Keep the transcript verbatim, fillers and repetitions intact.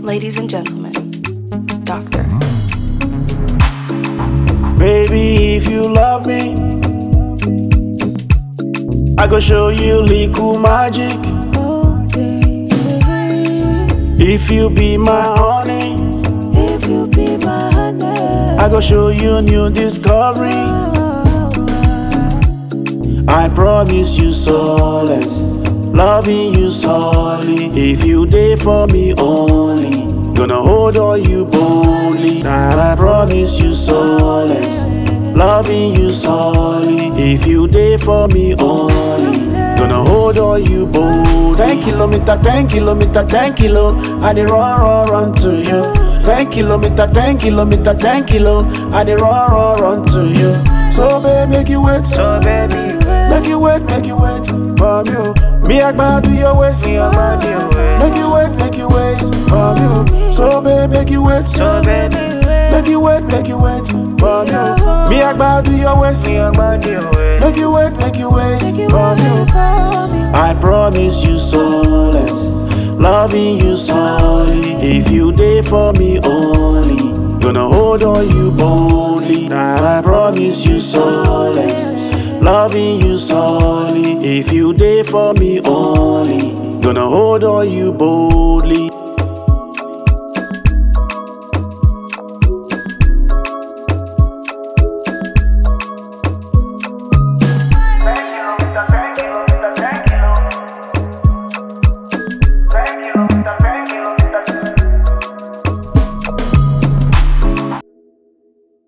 Ladies and gentlemen, Doctor. Baby, if you love me, I go show you little magic. If you be my honey, If you be my honey, I go show you new discovery. I promise you solace, loving you solely. If you dey for me only, gonna hold on you boldly. And I promise you solace, loving you solely. If you dey for me only, gonna hold on you boldly. Ten kilometer, ten kilometer, ten kilo, I dey run, run, run to you. Ten kilometer, ten kilometer, ten kilo, I dey run, run, run to you. So babe, make you wait. so baby, Make you wait, make you wait for you. Me agba do your waist. me your body away. Make you wait, make you wait for you. So babe, make you wait. So baby, Make you wait, make you wait for you. Me agba do your waist. me your body away. Make you wait, make you wait for you. I promise you solace, loving you solely. If you dey for me only, gonna hold on you boldly. And I promise you solace, loving you solely. If you dey for me only, gonna hold on you boldly.